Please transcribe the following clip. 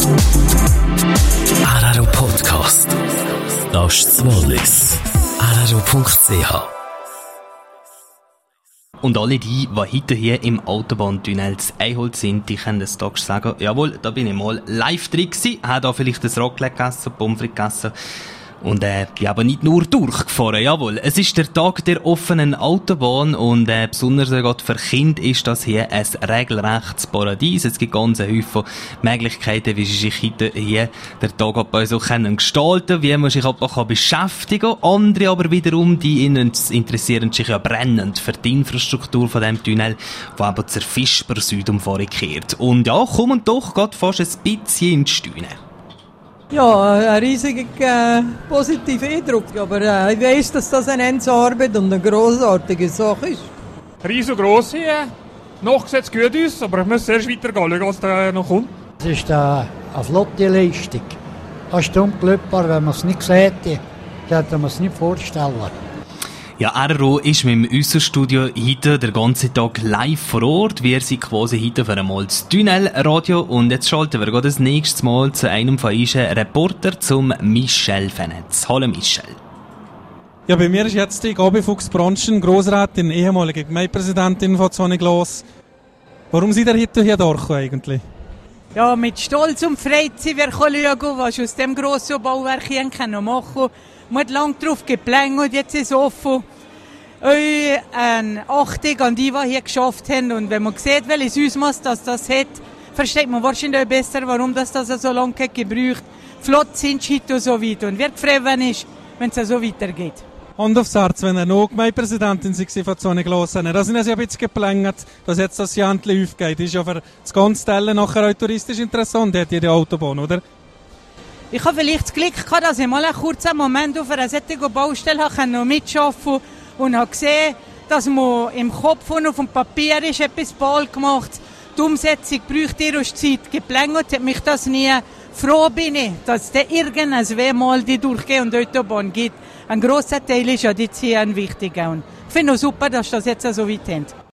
RRO Podcast. Das ist das Wallis. RRO.ch. Und alle die heute hier im Autobahntunnel zu Eiholt sind, die können das Tag sagen, jawohl, da bin ich mal live drin gewesen, habe da vielleicht ein Raclette gegessen, Pommes frites gegessen. Und bin aber nicht nur durchgefahren, jawohl. Es ist der Tag der offenen Autobahn und besonders gerade für Kinder ist das hier ein regelrechtes Paradies. Es gibt ganz viele Möglichkeiten, wie sie sich heute hier der Tag bei so können gestalten, wie man sich aber beschäftigen kann. Andere aber wiederum, die interessieren sich ja brennend für die Infrastruktur von dem Tunnel, wo aber zur Fischbar Südumfahrung kehrt. Und ja, kommen doch gerade fast ein bisschen ins Staunen. Ja, ein riesiger positiver Eindruck, aber ich weiss, dass das eine Endarbeit und eine grossartige Sache ist. Riesengroß hier, noch sieht es gut aus, aber ich muss erst weitergehen, schauen, was da noch kommt. Es ist eine flotte Leistung. Das ist unglaubbar, wenn man es nicht sieht, könnte man es nicht vorstellen. Ja, RRO ist mit unserem Studio heute den ganzen Tag live vor Ort. Wir sind quasi heute für einmal das Tunnelradio und jetzt schalten wir das nächste Mal zu einem von unseren Reporter, zum Michel Fenetz. Hallo Michel. Ja, bei mir ist jetzt die Gabi Fuchs-Branschen, Grossrätin, ehemalige Gemeindepräsidentin von Zoneglas. Warum seid ihr heute hier da eigentlich? Ja, mit Stolz und Freude sind wir schauen, was aus dem grossen Bauwerk hier machen können. Man hat lange darauf geplänkelt, jetzt ist es offen. Eine Achtung an die hier geschafft haben. Und wenn man sieht, welches Ausmaß das hat, versteht man wahrscheinlich auch besser, warum das so lange gebraucht. Flott sind heute so weit. Und wird gefreut, wenn es so weitergeht. Hand aufs Herz, wenn er noch Gemeindepräsidentin war von Zoneglas, da sind sie ein bisschen geplänkelt, dass jetzt das Jahr endlich aufgeht. Ist ja für das ganze Teil nachher auch touristisch interessant, die Autobahn, oder? Ich habe vielleicht das Glück gehabt, dass ich mal einen kurzen Moment auf einer solchen Baustelle mitarbeiten konnte und habe gesehen, dass man im Kopf und auf dem Papier ist etwas bald gemacht. Die Umsetzung braucht ihre Zeit. Geplänkelt hat mich das nie. Froh bin ich, dass es irgendwann mal die durchgehende Autobahn gibt. Ein grosser Teil ist ja jetzt hier ein wichtiger. Und ich finde es super, dass das jetzt so weit haben.